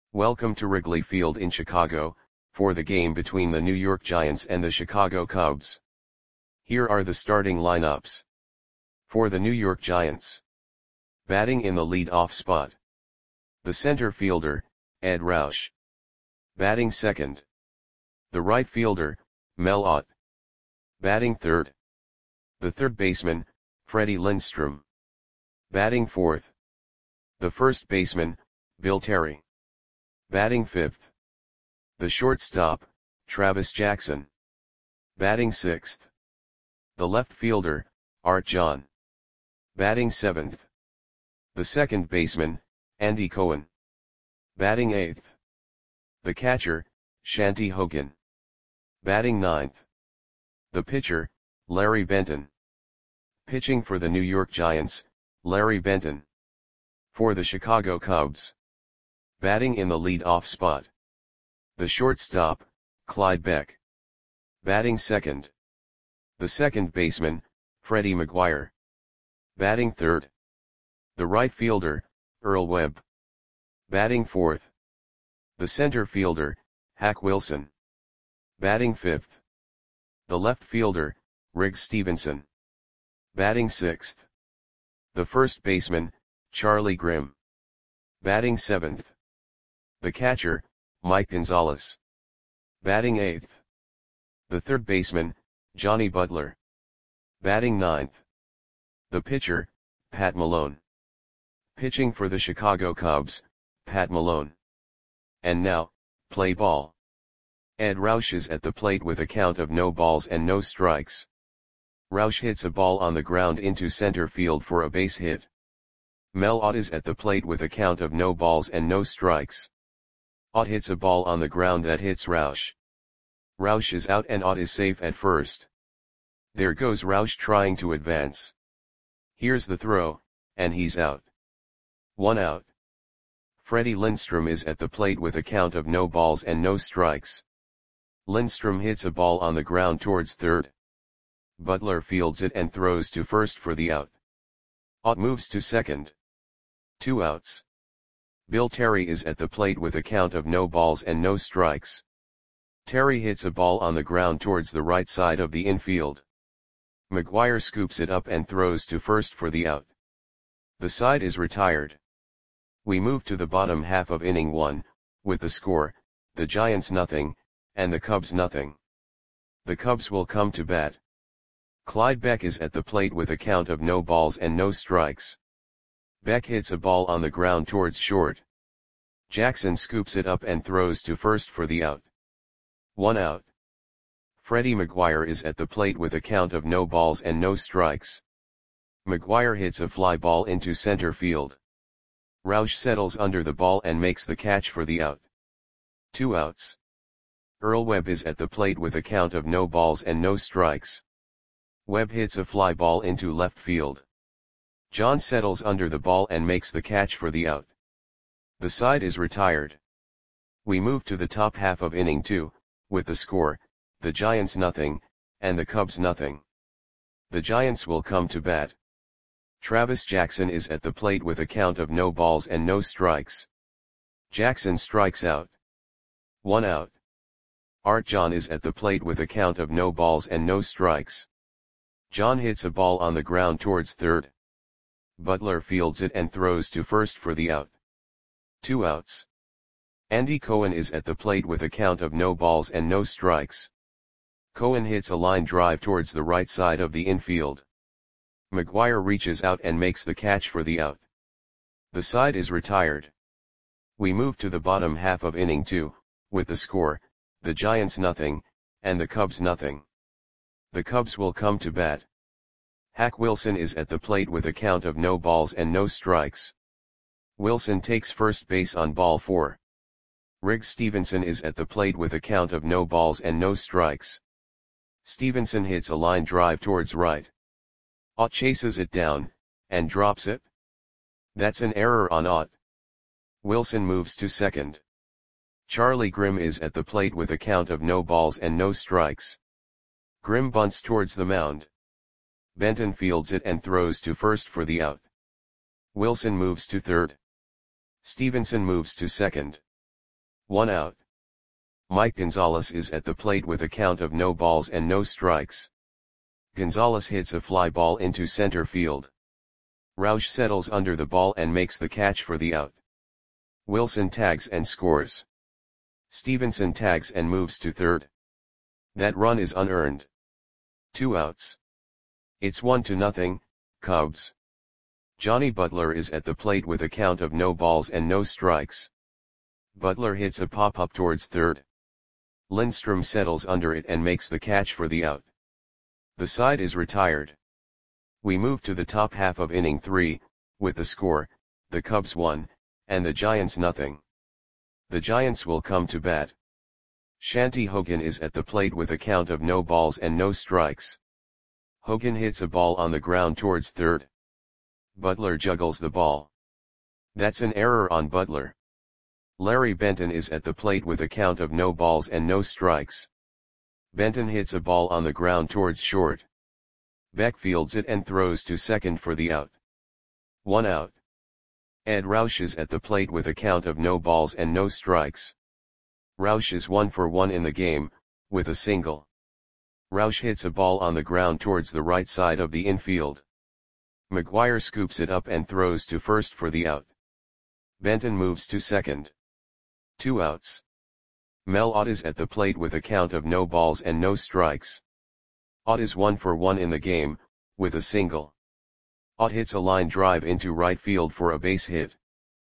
Welcome to Wrigley Field in Chicago, for the game between the New York Giants and the Chicago Cubs. Here are the starting lineups. For the New York Giants. Batting in the lead-off spot. The center fielder, Ed Roush. Batting second. The right fielder, Mel Ott. Batting third. The third baseman, Freddie Lindstrom. Batting fourth. The first baseman, Bill Terry. Batting fifth. The shortstop, Travis Jackson. Batting sixth. The left fielder, Art John. Batting seventh. The second baseman, Andy Cohen. Batting eighth. The catcher, Shanti Hogan. Batting ninth. The pitcher, Larry Benton. Pitching for the New York Giants, Larry Benton. For the Chicago Cubs. Batting in the lead-off spot. The shortstop, Clyde Beck. Batting second. The second baseman, Freddie McGuire. Batting third. The right fielder, Earl Webb. Batting fourth. The center fielder, Hack Wilson. Batting fifth. The left fielder, Riggs Stephenson. Batting sixth. The first baseman, Charlie Grimm. Batting seventh. The catcher, Mike Gonzalez. Batting eighth. The third baseman, Johnny Butler. Batting ninth. The pitcher, Pat Malone. Pitching for the Chicago Cubs, Pat Malone. And now, play ball. Ed Roush is at the plate with a count of no balls and no strikes. Roush hits a ball on the ground into center field for a base hit. Mel Ott is at the plate with a count of no balls and no strikes. Ott hits a ball on the ground that hits Roush. Roush is out and Ott is safe at first. There goes Roush trying to advance. Here's the throw, and he's out. 1 out. Freddie Lindstrom is at the plate with a count of no balls and no strikes. Lindstrom hits a ball on the ground towards third. Butler fields it and throws to first for the out. Ott moves to second. 2 outs. Bill Terry is at the plate with a count of no balls and no strikes. Terry hits a ball on the ground towards the right side of the infield. McGuire scoops it up and throws to first for the out. The side is retired. We move to the bottom half of inning 1, with the score, the Giants nothing, and the Cubs nothing. The Cubs will come to bat. Clyde Beck is at the plate with a count of no balls and no strikes. Beck hits a ball on the ground towards short. Jackson scoops it up and throws to first for the out. 1 out. Freddie McGuire is at the plate with a count of no balls and no strikes. McGuire hits a fly ball into center field. Roush settles under the ball and makes the catch for the out. 2 outs. Earl Webb is at the plate with a count of no balls and no strikes. Webb hits a fly ball into left field. John settles under the ball and makes the catch for the out. The side is retired. We move to the top half of inning 2, with the score, the Giants nothing, and the Cubs nothing. The Giants will come to bat. Travis Jackson is at the plate with a count of no balls and no strikes. Jackson strikes out. 1 out. Art John is at the plate with a count of no balls and no strikes. John hits a ball on the ground towards third. Butler fields it and throws to first for the out. 2 outs. Andy Cohen is at the plate with a count of no balls and no strikes. Cohen hits a line drive towards the right side of the infield. McGuire reaches out and makes the catch for the out. The side is retired. We move to the bottom half of inning 2, with the score, the Giants nothing, and the Cubs nothing. The Cubs will come to bat. Hack Wilson is at the plate with a count of no balls and no strikes. Wilson takes first base on ball 4. Riggs Stephenson is at the plate with a count of no balls and no strikes. Stephenson hits a line drive towards right. Ott chases it down, and drops it. That's an error on Ott. Wilson moves to second. Charlie Grimm is at the plate with a count of no balls and no strikes. Grimm bunts towards the mound. Benton fields it and throws to first for the out. Wilson moves to third. Stephenson moves to second. 1 out. Mike Gonzalez is at the plate with a count of no balls and no strikes. Gonzalez hits a fly ball into center field. Roush settles under the ball and makes the catch for the out. Wilson tags and scores. Stevenson tags and moves to third. That run is unearned. 2 outs. It's 1-0, Cubs. Johnny Butler is at the plate with a count of no balls and no strikes. Butler hits a pop-up towards third. Lindstrom settles under it and makes the catch for the out. The side is retired. We move to the top half of inning 3, with the score, the Cubs 1, and the Giants 0. The Giants will come to bat. Shanti Hogan is at the plate with a count of no balls and no strikes. Hogan hits a ball on the ground towards third. Butler juggles the ball. That's an error on Butler. Larry Benton is at the plate with a count of no balls and no strikes. Benton hits a ball on the ground towards short. Beck fields it and throws to second for the out. 1 out. Ed Roush is at the plate with a count of no balls and no strikes. Roush is 1 for 1 in the game, with a single. Roush hits a ball on the ground towards the right side of the infield. McGuire scoops it up and throws to first for the out. Benton moves to second. 2 outs. Mel Ott is at the plate with a count of no balls and no strikes. Ott is 1 for 1 in the game, with a single. Ott hits a line drive into right field for a base hit.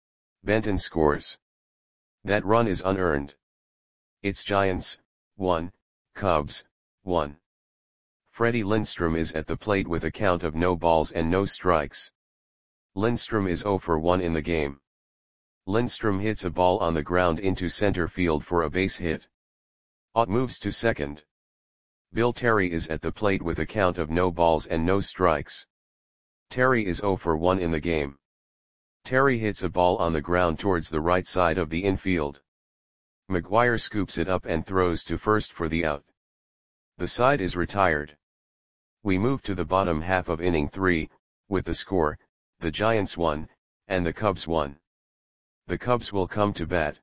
Benton scores. That run is unearned. It's Giants 1, Cubs 1. Freddie Lindstrom is at the plate with a count of no balls and no strikes. Lindstrom is 0 for 1 in the game. Lindstrom hits a ball on the ground into center field for a base hit. Ott moves to second. Bill Terry is at the plate with a count of no balls and no strikes. Terry is 0 for 1 in the game. Terry hits a ball on the ground towards the right side of the infield. McGuire scoops it up and throws to first for the out. The side is retired. We move to the bottom half of inning 3, with the score, the Giants 1, and the Cubs 1. The Cubs will come to bat.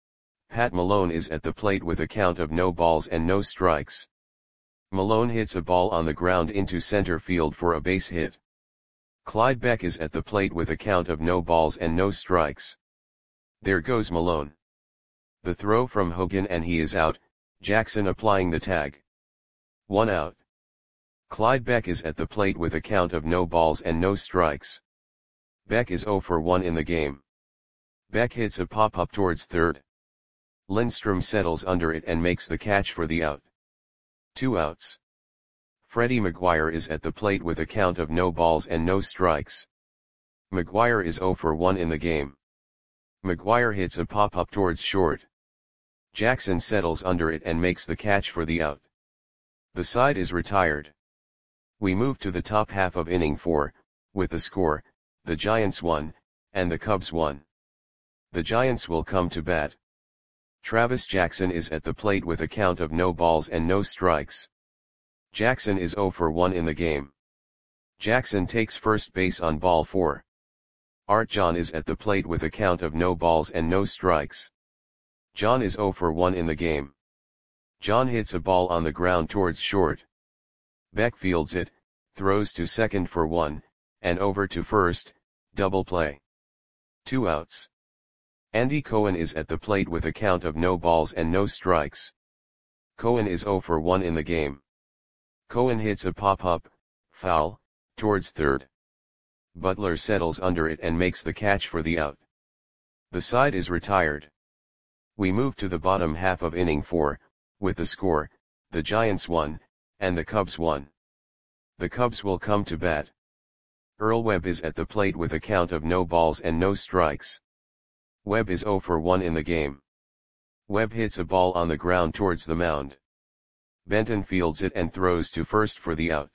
Pat Malone is at the plate with a count of no balls and no strikes. Malone hits a ball on the ground into center field for a base hit. Clyde Beck is at the plate with a count of no balls and no strikes. There goes Malone. The throw from Hogan and he is out, Jackson applying the tag. 1 out. Clyde Beck is at the plate with a count of no balls and no strikes. Beck is 0 for 1 in the game. Beck hits a pop-up towards third. Lindstrom settles under it and makes the catch for the out. 2 outs. Freddie McGuire is at the plate with a count of no balls and no strikes. McGuire is 0 for 1 in the game. McGuire hits a pop-up towards short. Jackson settles under it and makes the catch for the out. The side is retired. We move to the top half of inning 4, with the score, the Giants 1, and the Cubs 1. The Giants will come to bat. Travis Jackson is at the plate with a count of no balls and no strikes. Jackson is 0 for 1 in the game. Jackson takes first base on ball 4. Art John is at the plate with a count of no balls and no strikes. John is 0 for 1 in the game. John hits a ball on the ground towards short. Beck fields it, throws to second for 1, and over to first, double play. 2 outs. Andy Cohen is at the plate with a count of no balls and no strikes. Cohen is 0 for 1 in the game. Cohen hits a pop-up, foul, towards third. Butler settles under it and makes the catch for the out. The side is retired. We move to the bottom half of inning 4, with the score, the Giants 1, and the Cubs 1. The Cubs will come to bat. Earl Webb is at the plate with a count of no balls and no strikes. Webb is 0 for 1 in the game. Webb hits a ball on the ground towards the mound. Benton fields it and throws to first for the out.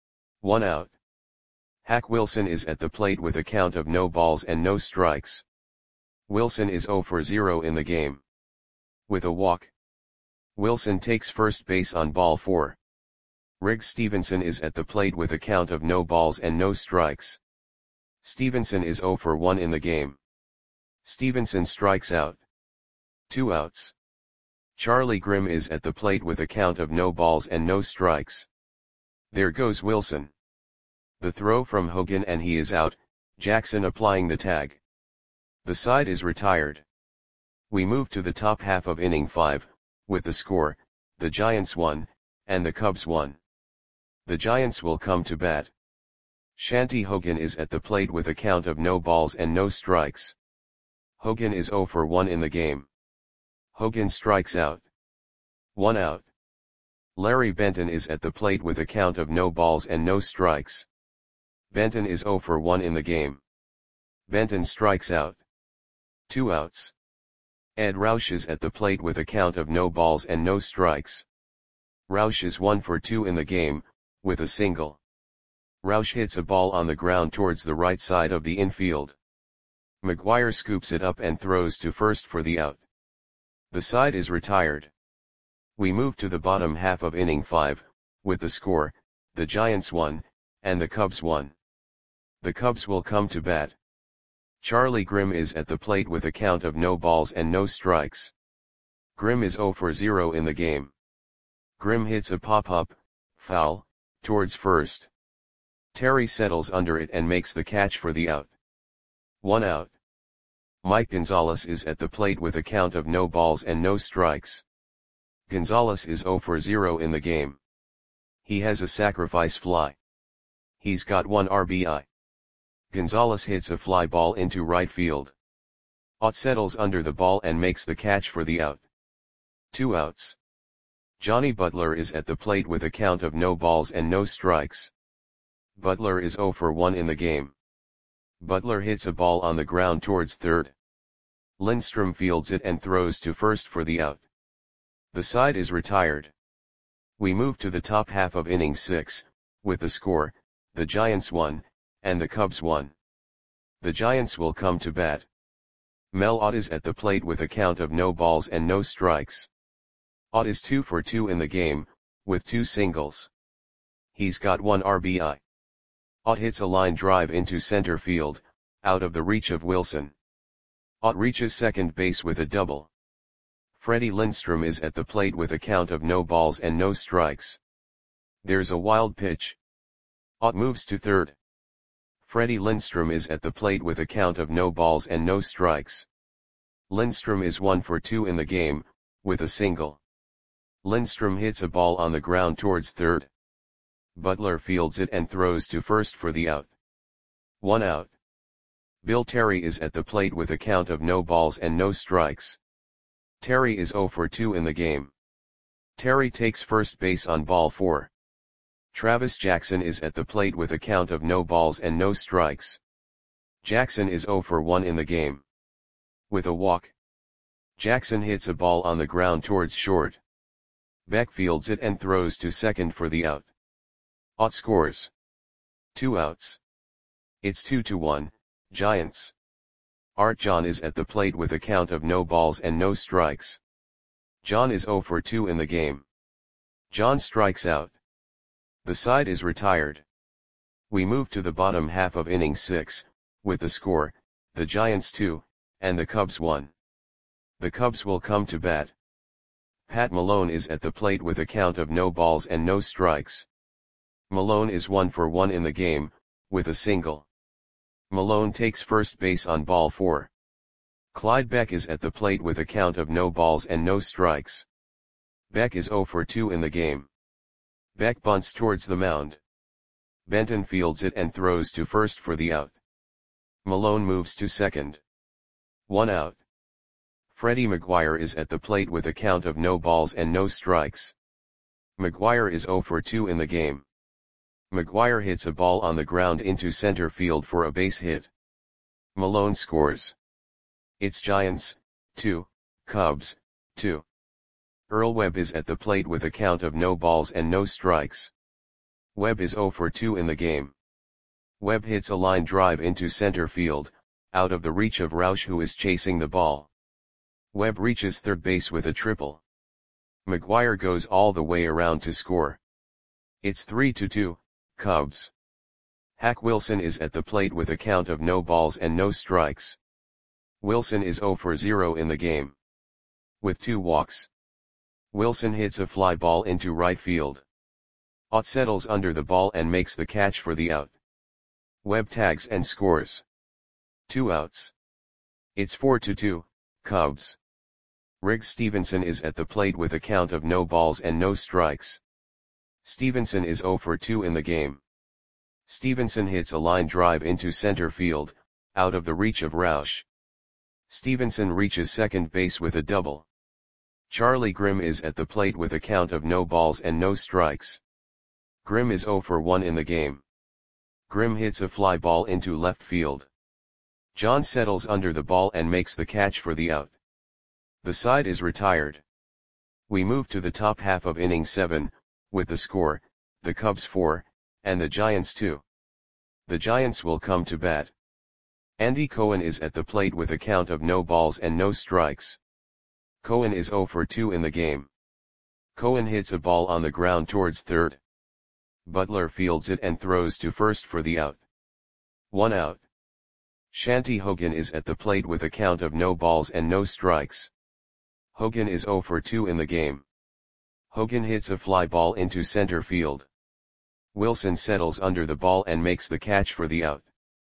1 out. Hack Wilson is at the plate with a count of no balls and no strikes. Wilson is 0 for 0 in the game. With a walk. Wilson takes first base on ball 4. Riggs Stevenson is at the plate with a count of no balls and no strikes. Stevenson is 0 for 1 in the game. Stevenson strikes out. 2 outs. Charlie Grimm is at the plate with a count of no balls and no strikes. There goes Wilson. The throw from Hogan and he is out, Jackson applying the tag. The side is retired. We move to the top half of inning 5, with the score, the Giants won, and the Cubs won. The Giants will come to bat. Shanty Hogan is at the plate with a count of no balls and no strikes. Hogan is 0 for 1 in the game. Hogan strikes out. 1 out. Larry Benton is at the plate with a count of no balls and no strikes. Benton is 0 for 1 in the game. Benton strikes out. 2 outs. Ed Roush is at the plate with a count of no balls and no strikes. Roush is 1 for 2 in the game, with a single. Roush hits a ball on the ground towards the right side of the infield. McGuire scoops it up and throws to first for the out. The side is retired. We move to the bottom half of inning 5, with the score, the Giants won, and the Cubs won. The Cubs will come to bat. Charlie Grimm is at the plate with a count of no balls and no strikes. Grimm is 0 for 0 in the game. Grimm hits a pop-up, foul, towards first. Terry settles under it and makes the catch for the out. 1 out. Mike Gonzalez is at the plate with a count of no balls and no strikes. Gonzalez is 0 for 0 in the game. He has a sacrifice fly. He's got 1 RBI. Gonzalez hits a fly ball into right field. Ott settles under the ball and makes the catch for the out. 2 outs. Johnny Butler is at the plate with a count of no balls and no strikes. Butler is 0 for 1 in the game. Butler hits a ball on the ground towards third. Lindstrom fields it and throws to first for the out. The side is retired. We move to the top half of inning 6, with the score, the Giants won, and the Cubs won. The Giants will come to bat. Mel Ott is at the plate with a count of no balls and no strikes. Ott is 2 for 2 in the game, with 2 singles. He's got 1 RBI. Ott hits a line drive into center field, out of the reach of Wilson. Ott reaches second base with a double. Freddie Lindstrom is at the plate with a count of no balls and no strikes. There's a wild pitch. Ott moves to third. Freddie Lindstrom is at the plate with a count of no balls and no strikes. Lindstrom is 1 for 2 in the game, with a single. Lindstrom hits a ball on the ground towards third. Butler fields it and throws to first for the out. 1 out. Bill Terry is at the plate with a count of no balls and no strikes. Terry is 0 for 2 in the game. Terry takes first base on ball 4. Travis Jackson is at the plate with a count of no balls and no strikes. Jackson is 0 for 1 in the game. With a walk. Jackson hits a ball on the ground towards short. Beck fields it and throws to second for the out. Ott scores. 2 outs. It's 2-1, Giants. Art John is at the plate with a count of no balls and no strikes. John is 0 for 2 in the game. John strikes out. The side is retired. We move to the bottom half of inning 6, with the score, the Giants 2, and the Cubs 1. The Cubs will come to bat. Pat Malone is at the plate with a count of no balls and no strikes. Malone is 1 for 1 in the game, with a single. Malone takes first base on ball 4. Clyde Beck is at the plate with a count of no balls and no strikes. Beck is 0 for 2 in the game. Beck bunts towards the mound. Benton fields it and throws to first for the out. Malone moves to second. 1 out. Freddie McGuire is at the plate with a count of no balls and no strikes. McGuire is 0 for 2 in the game. McGuire hits a ball on the ground into center field for a base hit. Malone scores. It's Giants, 2, Cubs, 2. Earl Webb is at the plate with a count of no balls and no strikes. Webb is 0 for 2 in the game. Webb hits a line drive into center field, out of the reach of Roush who is chasing the ball. Webb reaches third base with a triple. McGuire goes all the way around to score. It's 3-2, Cubs. Hack Wilson is at the plate with a count of no balls and no strikes. Wilson is 0 for 0 in the game. With 2 walks. Wilson hits a fly ball into right field. Ott settles under the ball and makes the catch for the out. Webb tags and scores. 2 outs. It's 4-2, Cubs. Riggs Stevenson is at the plate with a count of no balls and no strikes. Stevenson is 0 for 2 in the game. Stevenson hits a line drive into center field, out of the reach of Roush. Stevenson reaches second base with a double. Charlie Grimm is at the plate with a count of no balls and no strikes. Grimm is 0 for 1 in the game. Grimm hits a fly ball into left field. John settles under the ball and makes the catch for the out. The side is retired. We move to the top half of inning 7, with the score, the Cubs 4, and the Giants 2. The Giants will come to bat. Andy Cohen is at the plate with a count of no balls and no strikes. Cohen is 0 for 2 in the game. Cohen hits a ball on the ground towards third. Butler fields it and throws to first for the out. 1 out. Shanti Hogan is at the plate with a count of no balls and no strikes. Hogan is 0 for 2 in the game. Hogan hits a fly ball into center field. Wilson settles under the ball and makes the catch for the out.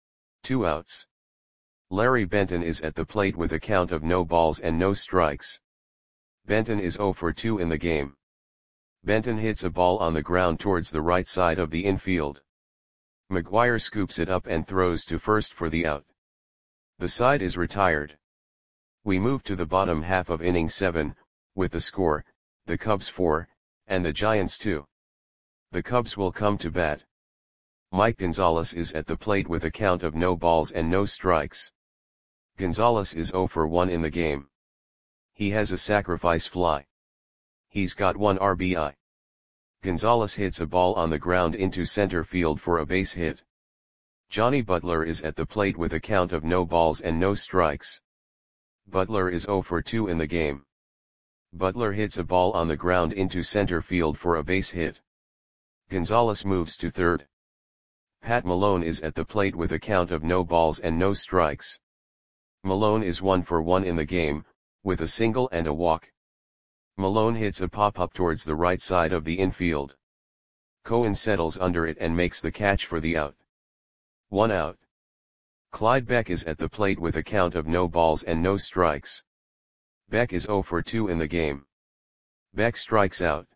2 outs. Larry Benton is at the plate with a count of no balls and no strikes. Benton is 0 for 2 in the game. Benton hits a ball on the ground towards the right side of the infield. McGuire scoops it up and throws to first for the out. The side is retired. We move to the bottom half of inning 7, with the score, the Cubs 4, and the Giants 2. The Cubs will come to bat. Mike Gonzalez is at the plate with a count of no balls and no strikes. Gonzalez is 0 for 1 in the game. He has a sacrifice fly. He's got 1 RBI. Gonzalez hits a ball on the ground into center field for a base hit. Johnny Butler is at the plate with a count of no balls and no strikes. Butler is 0 for 2 in the game. Butler hits a ball on the ground into center field for a base hit. Gonzalez moves to third. Pat Malone is at the plate with a count of no balls and no strikes. Malone is 1 for 1 in the game, with a single and a walk. Malone hits a pop-up towards the right side of the infield. Cohen settles under it and makes the catch for the out. 1 out. Clyde Beck is at the plate with a count of no balls and no strikes. Beck is 0 for 2 in the game. Beck strikes out.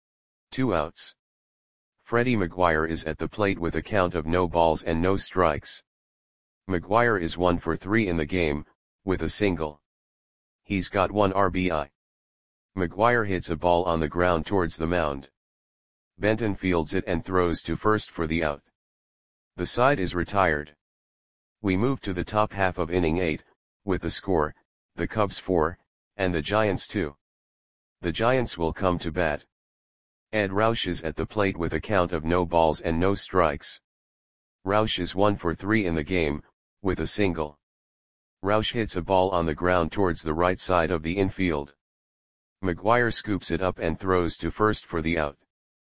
2 outs. Freddie McGuire is at the plate with a count of no balls and no strikes. McGuire is 1 for 3 in the game, with a single. He's got 1 RBI. McGuire hits a ball on the ground towards the mound. Benton fields it and throws to first for the out. The side is retired. We move to the top half of inning 8, with the score, the Cubs 4, and the Giants 2. The Giants will come to bat. Ed Roush is at the plate with a count of no balls and no strikes. Roush is 1 for 3 in the game, with a single. Roush hits a ball on the ground towards the right side of the infield. McGuire scoops it up and throws to first for the out.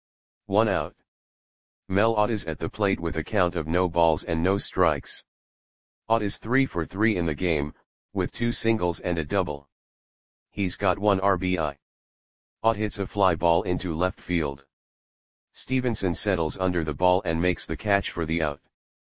1 out. Mel Ott is at the plate with a count of no balls and no strikes. Ott is 3 for 3 in the game, with 2 singles and a double. He's got 1 RBI. Ott hits a fly ball into left field. Stevenson settles under the ball and makes the catch for the out.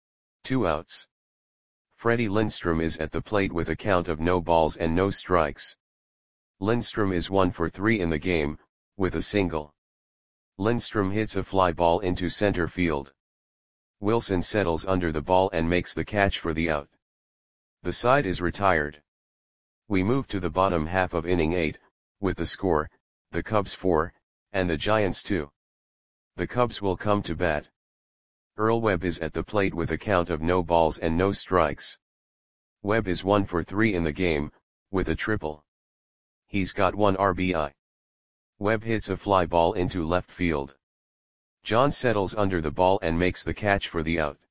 2 outs. Freddie Lindstrom is at the plate with a count of no balls and no strikes. Lindstrom is 1 for 3 in the game, with a single. Lindstrom hits a fly ball into center field. Wilson settles under the ball and makes the catch for the out. The side is retired. We move to the bottom half of inning 8, with the score, the Cubs 4, and the Giants 2. The Cubs will come to bat. Earl Webb is at the plate with a count of no balls and no strikes. Webb is 1 for 3 in the game, with a triple. He's got 1 RBI. Webb hits a fly ball into left field. John settles under the ball and makes the catch for the out.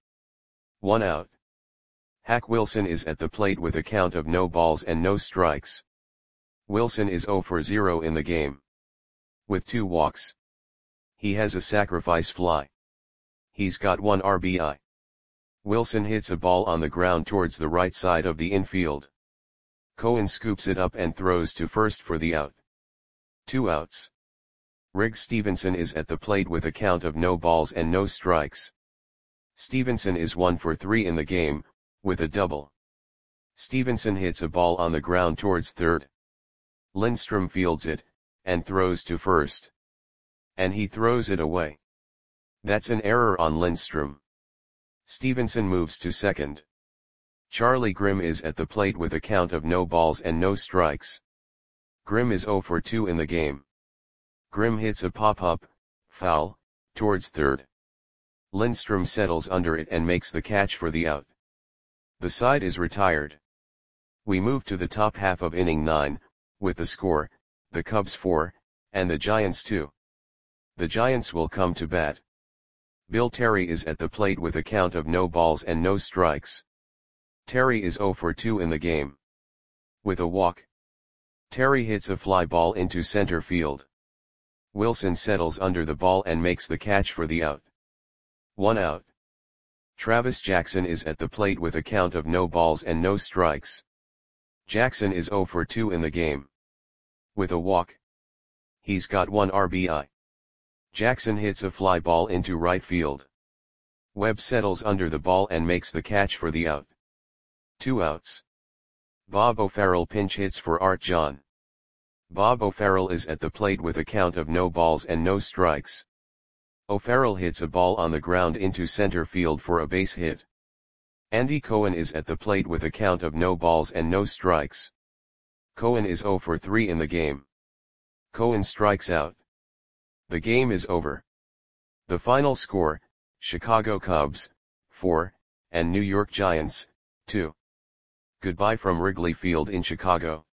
1 out. Hack Wilson is at the plate with a count of no balls and no strikes. Wilson is 0 for 0 in the game. With 2 walks. He has a sacrifice fly. He's got 1 RBI. Wilson hits a ball on the ground towards the right side of the infield. Cohen scoops it up and throws to first for the out. 2 outs. Riggs Stevenson is at the plate with a count of no balls and no strikes. Stevenson is 1 for 3 in the game, with a double. Stevenson hits a ball on the ground towards third. Lindstrom fields it, and throws to first. And he throws it away. That's an error on Lindstrom. Stevenson moves to second. Charlie Grimm is at the plate with a count of no balls and no strikes. Grimm is 0 for 2 in the game. Grimm hits a pop-up, foul, towards third. Lindstrom settles under it and makes the catch for the out. The side is retired. We move to the top half of inning 9, with the score, the Cubs 4, and the Giants 2. The Giants will come to bat. Bill Terry is at the plate with a count of no balls and no strikes. Terry is 0 for 2 in the game. With a walk, Terry hits a fly ball into center field. Wilson settles under the ball and makes the catch for the out. 1 out. Travis Jackson is at the plate with a count of no balls and no strikes. Jackson is 0 for 2 in the game. With a walk, he's got 1 RBI. Jackson hits a fly ball into right field. Webb settles under the ball and makes the catch for the out. 2 outs. Bob O'Farrell pinch hits for Art John. Bob O'Farrell is at the plate with a count of no balls and no strikes. O'Farrell hits a ball on the ground into center field for a base hit. Andy Cohen is at the plate with a count of no balls and no strikes. Cohen is 0 for 3 in the game. Cohen strikes out. The game is over. The final score, Chicago Cubs, 4, and New York Giants, 2. Goodbye from Wrigley Field in Chicago.